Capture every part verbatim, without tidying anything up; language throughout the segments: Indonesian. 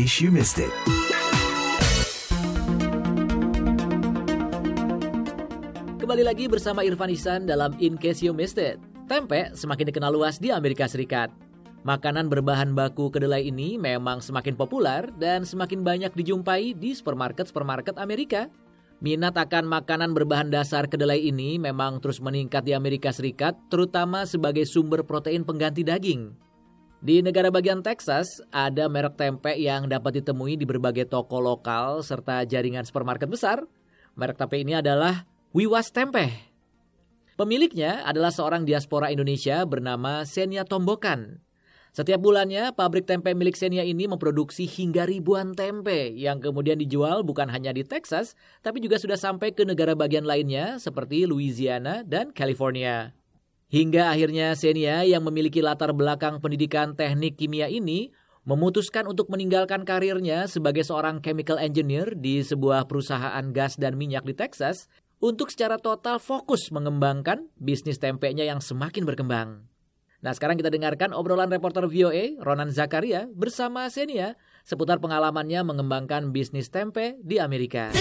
case you missed it. Kembali lagi bersama Irfan Ihsan dalam In Case You Missed It. Tempe semakin dikenal luas di Amerika Serikat. Makanan berbahan baku kedelai ini memang semakin populer dan semakin banyak dijumpai di supermarket-supermarket Amerika. Minat akan makanan berbahan dasar kedelai ini memang terus meningkat di Amerika Serikat, terutama sebagai sumber protein pengganti daging. Di negara bagian Texas, ada merek tempe yang dapat ditemui di berbagai toko lokal serta jaringan supermarket besar. Merek tempe ini adalah Wiwas Tempe. Pemiliknya adalah seorang diaspora Indonesia bernama Senia Tombokan. Setiap bulannya, pabrik tempe milik Senia ini memproduksi hingga ribuan tempe yang kemudian dijual bukan hanya di Texas, tapi juga sudah sampai ke negara bagian lainnya seperti Louisiana dan California. Hingga akhirnya Senia yang memiliki latar belakang pendidikan teknik kimia ini memutuskan untuk meninggalkan karirnya sebagai seorang chemical engineer di sebuah perusahaan gas dan minyak di Texas untuk secara total fokus mengembangkan bisnis tempenya yang semakin berkembang. Nah, sekarang kita dengarkan obrolan reporter V O A, Ronan Zakaria, bersama Senia seputar pengalamannya mengembangkan bisnis tempe di Amerika.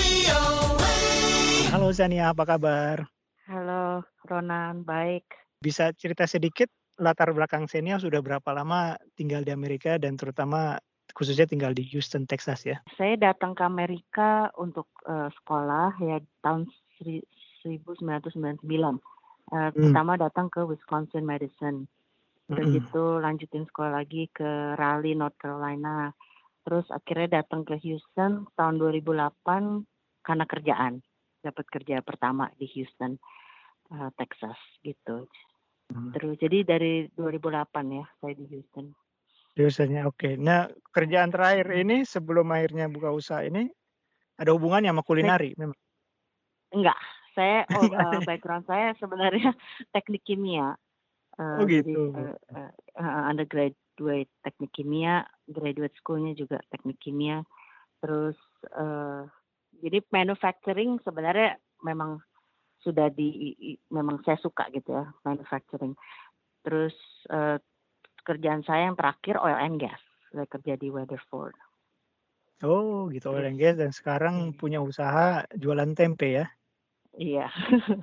Halo Senia, apa kabar? Halo Ronan, baik. Bisa cerita sedikit latar belakang Senia sudah berapa lama tinggal di Amerika dan terutama khususnya tinggal di Houston, Texas ya? Saya datang ke Amerika untuk uh, sekolah ya tahun seribu sembilan ratus sembilan puluh sembilan. Uh, hmm. Pertama datang ke Wisconsin Madison. Udah hmm. gitu lanjutin sekolah lagi ke Raleigh, North Carolina. Terus akhirnya datang ke Houston tahun dua ribu delapan karena kerjaan. Dapat kerja pertama di Houston, uh, Texas gitu. Hmm. Terus jadi dari dua ribu delapan ya saya di Houston. Houstonnya oke. Okay. Nah kerjaan terakhir ini sebelum akhirnya buka usaha ini ada hubungannya sama kulinari memang? Enggak, saya oh, uh, background saya sebenarnya teknik kimia. Uh, oh gitu. Jadi, uh, uh, undergraduate teknik kimia, graduate schoolnya juga teknik kimia. Terus uh, jadi manufacturing sebenarnya memang sudah di, memang saya suka gitu ya manufacturing. Terus uh, kerjaan saya yang terakhir oil and gas, saya kerja di Weatherford. Oh gitu, oil and gas dan sekarang punya usaha jualan tempe ya? Iya.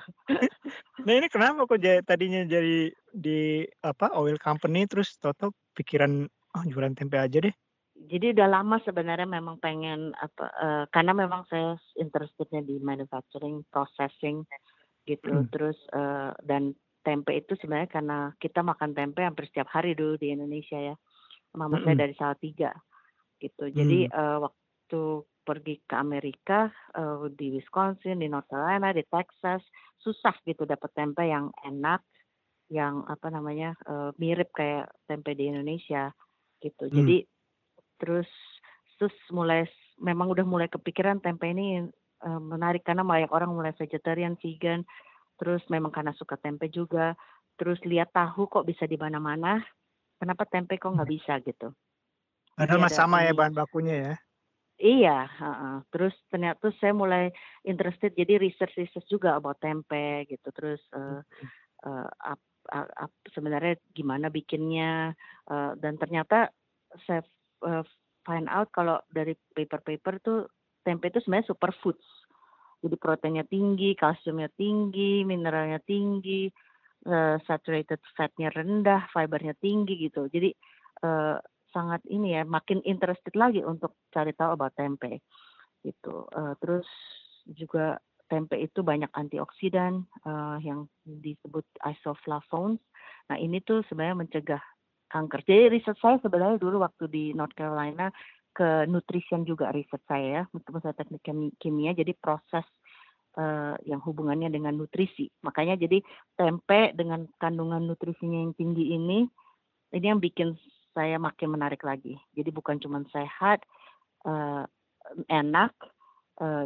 Nah ini kenapa kok j- tadinya jadi di apa oil company terus toto pikiran oh jualan tempe aja deh? Jadi udah lama sebenarnya memang pengen apa uh, karena memang saya interestednya di manufacturing, processing gitu. Hmm. Terus uh, dan tempe itu sebenarnya karena kita makan tempe hampir setiap hari dulu di Indonesia ya. Mama hmm. saya dari Salatiga gitu. Jadi hmm. uh, waktu pergi ke Amerika, uh, di Wisconsin, di North Carolina, di Texas, susah gitu dapat tempe yang enak, yang apa namanya uh, mirip kayak tempe di Indonesia gitu. Hmm. Jadi terus terus mulai memang udah mulai kepikiran tempe ini uh, menarik karena banyak orang mulai vegetarian, vegan, terus memang karena suka tempe juga, terus lihat tahu kok bisa di mana-mana, kenapa tempe kok nggak bisa gitu? Padahal mah sama ya bahan bakunya ya. Iya, uh, terus ternyata saya mulai interested jadi research-research juga about tempe gitu, terus uh, uh, up, up, up, sebenarnya gimana bikinnya uh, dan ternyata saya uh, find out kalau dari paper-paper tuh tempe itu sebenarnya superfoods, jadi proteinnya tinggi, kalsiumnya tinggi, mineralnya tinggi, uh, saturated fatnya rendah, fibernya tinggi gitu, jadi uh, sangat ini ya, makin interested lagi untuk cari tahu about tempe gitu. Uh, terus juga tempe itu banyak antioksidan uh, yang disebut isoflavones. Nah ini tuh sebenarnya mencegah kanker. Jadi riset saya sebenarnya dulu waktu di North Carolina ke nutrition juga riset saya ya, meskipun saya teknik kimia, jadi proses uh, yang hubungannya dengan nutrisi. Makanya jadi tempe dengan kandungan nutrisinya yang tinggi ini, ini yang bikin saya makin menarik lagi. Jadi bukan cuma sehat, uh, enak. Uh,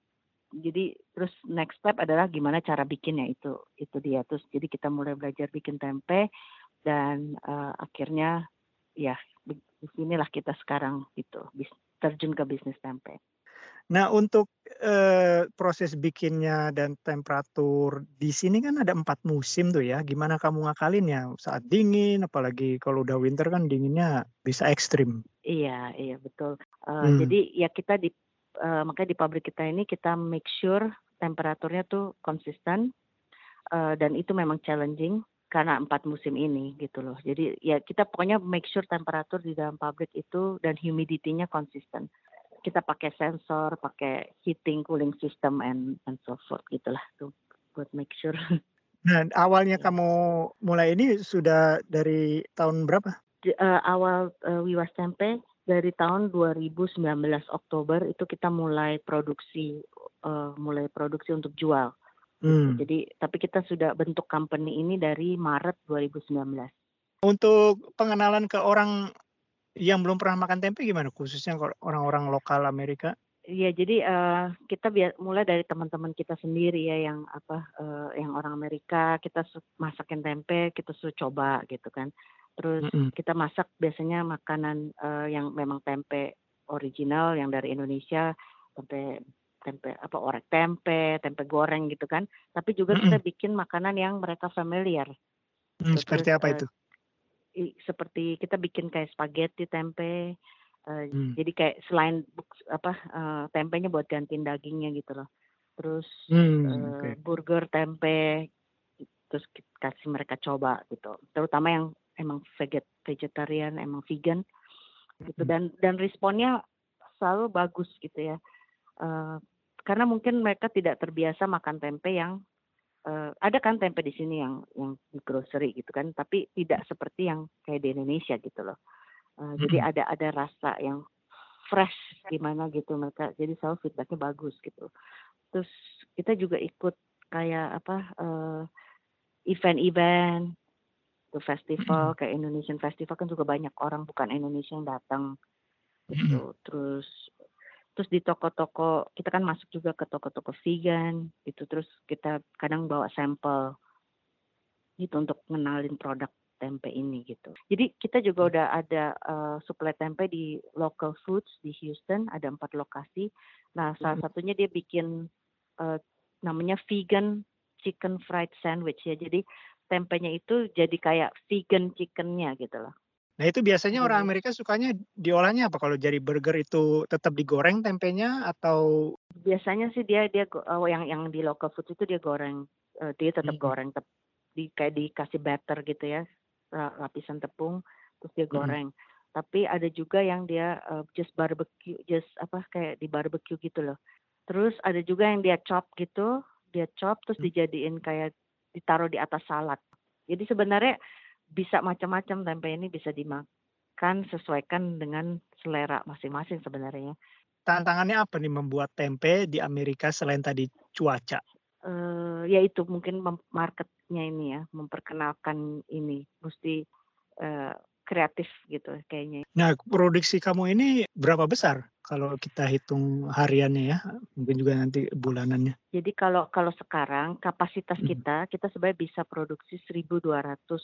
jadi terus next step adalah gimana cara bikinnya itu, itu dia. Terus jadi kita mulai belajar bikin tempe dan uh, akhirnya ya di sinilah kita sekarang gitu terjun ke bisnis tempe. Nah untuk, eee, proses bikinnya dan temperatur di sini kan ada empat musim tuh ya, gimana kamu ngakalinnya? Saat dingin, apalagi kalau udah winter kan dinginnya bisa ekstrim. Iya iya betul, eee, Mmm. jadi ya kita di eee, makanya di pabrik kita ini kita make sure temperaturnya tuh konsisten, eee, dan itu memang challenging karena empat musim ini gitu loh. Jadi ya kita pokoknya make sure temperatur di dalam pabrik itu dan humidity-nya konsisten. Kita pakai sensor, pakai heating, cooling system and and so forth gitulah tuh buat make sure. Nah awalnya Iya. kamu mulai ini sudah dari tahun berapa? Di eee, awal, eee, Wiwas Tempe dari tahun dua ribu sembilan belas Oktober itu kita mulai produksi, eee, mulai produksi untuk jual, gitu. Mmm. Jadi tapi kita sudah bentuk company ini dari Maret dua ribu sembilan belas. Untuk pengenalan ke orang yang belum pernah makan tempe gimana? Khususnya kalau orang-orang lokal Amerika? Iya jadi, eee, kita bia mulai dari teman-teman kita sendiri ya yang apa, eee, yang orang Amerika kita su masakin tempe, kita suruh coba gitu kan. Terus Mhm. kita masak biasanya makanan, eee, yang memang tempe original yang dari Indonesia, tempe tempe apa, orek tempe, tempe goreng gitu kan. Tapi juga kita Mhm. bikin makanan yang mereka familiar, Mmm, gitu. Terus, seperti apa eee, itu? i seperti kita bikin kayak spaghetti tempe, eee, Mmm. jadi kayak selain buk apa, eee, tempenya buat gantiin dagingnya gitu loh. Terus, Mmm, eee, oke. burger tempe, terus kit kasih mereka coba gitu. Terutama yang emang veget vegetarian, emang vegan gitu Mhm. dan dan responnya selalu bagus gitu ya. Eee, karena mungkin mereka tidak terbiasa makan tempe yang, eee, ada kan tempe di sini yang yang di grocery gitu kan, tapi tidak seperti yang kayak di Indonesia gitu loh. Eee, jadi Mhm. ada ada rasa yang fresh gimana gitu mereka, jadi selalu feedback-nya bagus gitu. Terus kita juga ikut kayak apa, eee, event-event, tuh Mhm. festival kayak Indonesian Festival kan juga banyak orang bukan Indonesia yang datang Mhm. gitu. Terus terus di toko-toko kita kan masuk juga ke toko-toko vegan gitu, terus kita kadang bawa sampel gitu untuk ngenalin produk tempe ini gitu. Jadi kita juga Mmm. udah ada, eee, suplai tempe di Local Foods di Houston, ada empat lokasi. Nah salah Mhm. satunya dia bikin, eee, namanya vegan chicken fried sandwich ya. Jadi tempenya itu jadi kayak vegan chicken-nya gitu loh. Nah itu biasanya orang Jadi Amerika sukanya diolahnya apa? Kalau jadi burger itu tetap digoreng tempenya atau biasanya sih dia dia go eee, yang yang di Local Foods itu dia goreng, eee, dia tetap Mhm. goreng tep di kayak dikasih batter gitu ya, eee, lapisan tepung, terus dia Mhm. goreng. Tapi ada juga yang dia, eee, just barbecue, just apa, kayak di-barbecue gitu loh. Terus ada juga yang dia chop gitu, dia chop terus Mmm. dijadiin kayak ditaruh di atas salad. Jadi sebenarnya bisa macam-macam tempe ini bisa dimakan sesuaikan dengan selera masing-masing sebenarnya. Tantangannya apa nih membuat tempe di Amerika selain tadi cuaca? Eee, ya itu mungkin mem market-nya ini ya, memperkenalkan ini, musti, eee, kreatif gitu kayaknya. Nah produksi kamu ini berapa besar kalau kita hitung hariannya ya, mungkin juga nanti bulanannya? Jadi kalau kalau sekarang kapasitas Mhm. kita, kita sebenarnya bisa produksi seribu dua ratus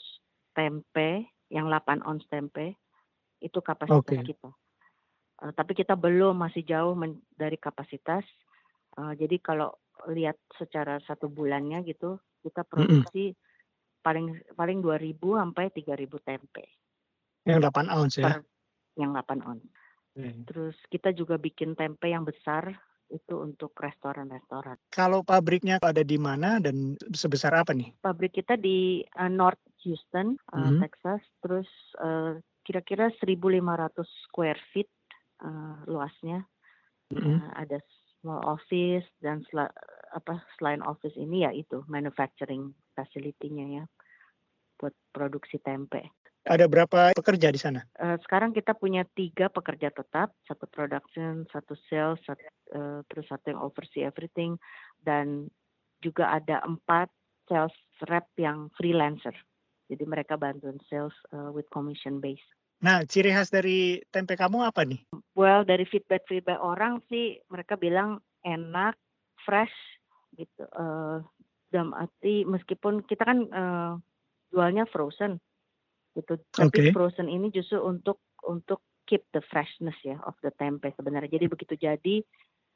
tempe yang delapan ons tempe, itu kapasitas Oke. kita. Eee, tapi kita belum, masih jauh men dari kapasitas, eee, jadi kalau lihat secara satu bulannya gitu, kita Mhm. produksi paling paling dua ribu sampai tiga ribu tempe. Yang delapan ons ya? Per yang delapan ons. Oke. Terus kita juga bikin tempe yang besar, itu untuk restoran-restoran. Kalau pabriknya ada di mana dan sebesar apa nih? Pabrik kita di, eee, North Houston, eee, Mhm. Texas, terus, eee, kira-kira seribu lima ratus square feet, eee, luasnya. Mhm. Eee, ada small office dan sela apa, selain office ini ya itu manufacturing facility-nya ya, buat produksi tempe. Ada berapa pekerja di sana? Eee, sekarang kita punya tiga pekerja tetap, satu production, satu sales, sat eee, terus satu yang oversee everything, dan juga ada empat sales rep yang freelancer. Jadi mereka bantuin sales, eee, with commission base. Nah ciri khas dari tempe kamu apa nih? Well dari feedback-feedback orang sih mereka bilang enak, fresh gitu, eee, dalam arti meskipun kita kan, eee, jualnya frozen gitu, tapi Oke. frozen ini justru untuk untuk keep the freshness ya of the tempe sebenarnya. Jadi begitu jadi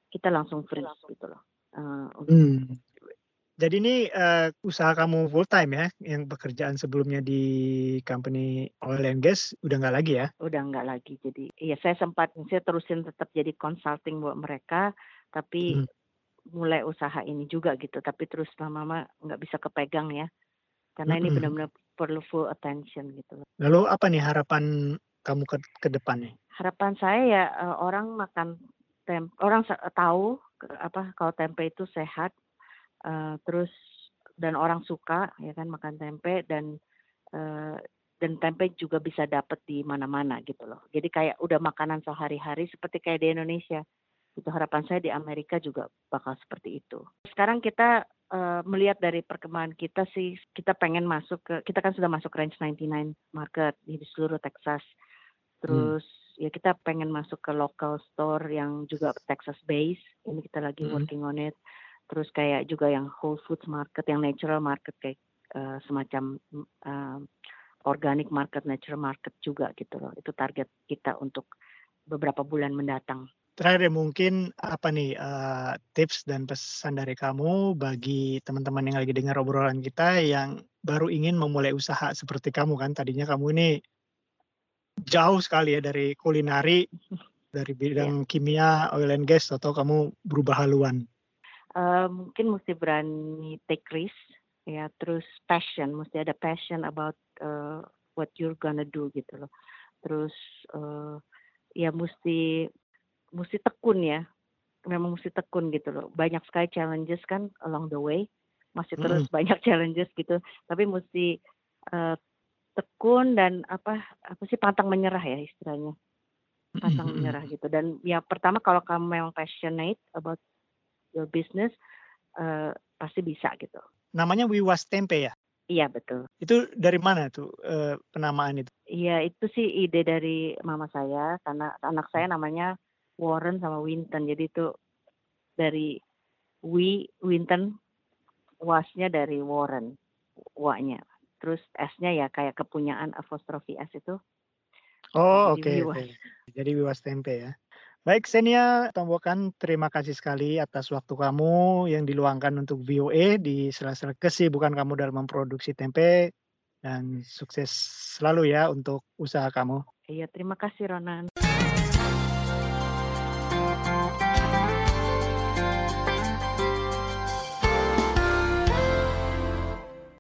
kita langsung freeze gitu loh. Uh, Hmm. Jadi ini uh, usaha kamu full time ya, yang pekerjaan sebelumnya di company oil and gas udah nggak lagi ya? Udah nggak lagi. Jadi ya saya sempat saya terusin tetap jadi consulting buat mereka, tapi Hmm. mulai usaha ini juga gitu. Tapi terus lama-lama nggak bisa kepegang ya, karena ini Hmm. benar-benar perlu full attention gitu. Lalu apa nih harapan kamu ke, ke depan nih? Harapan saya ya uh, orang makan tempe, orang tahu apa kalau tempe itu sehat. Uh, terus dan orang suka ya kan makan tempe dan uh, dan tempe juga bisa dapat di mana-mana gitu loh. Jadi kayak udah makanan sehari-hari seperti kayak di Indonesia. Itu harapan saya di Amerika juga bakal seperti itu. Sekarang kita uh, melihat dari perkembangan kita sih, kita pengen masuk ke, kita kan sudah masuk range ninety-nine market di seluruh Texas. Terus hmm. ya kita pengen masuk ke local store yang juga Texas base. Ini kita lagi hmm. working on it. Terus kayak juga yang Whole Foods market, yang natural market kayak uh, semacam uh, organic market, natural market juga gitu loh. Itu target kita untuk beberapa bulan mendatang. Terakhir mungkin apa nih uh, tips dan pesan dari kamu bagi teman-teman yang lagi dengar obrolan kita yang baru ingin memulai usaha seperti kamu kan. Tadinya kamu ini jauh sekali ya dari kulinari, dari bidang yeah. kimia, oil and gas, atau kamu berubah haluan. Uh, mungkin mesti berani take risk ya, terus passion, mesti ada passion about uh, what you're gonna do gitu loh. Terus uh, ya mesti mesti tekun ya, memang mesti tekun gitu loh. Banyak sekali challenges kan along the way, masih terus mm. banyak challenges gitu, tapi mesti uh, tekun dan apa apa sih pantang menyerah ya istilahnya, pantang mm. menyerah gitu. Dan ya pertama kalau kamu memang passionate about your business, uh, pasti bisa gitu. Namanya Wiwas Tempe ya? Iya betul. Itu dari mana tuh uh, penamaan itu? Iya itu sih ide dari mama saya, karena anak saya namanya Warren sama Winton, jadi itu dari Wi Winton, wasnya dari Warren, wa-nya. Terus S-nya ya kayak kepunyaan apostrophe S itu. Oh oke okay, oke. Okay. Jadi Wiwas Tempe ya. Baik, Xenia Tombokan, terima kasih sekali atas waktu kamu yang diluangkan untuk V O A di sela-sela kesibukan kamu dalam memproduksi tempe, dan sukses selalu ya untuk usaha kamu. Iya, terima kasih Ronan.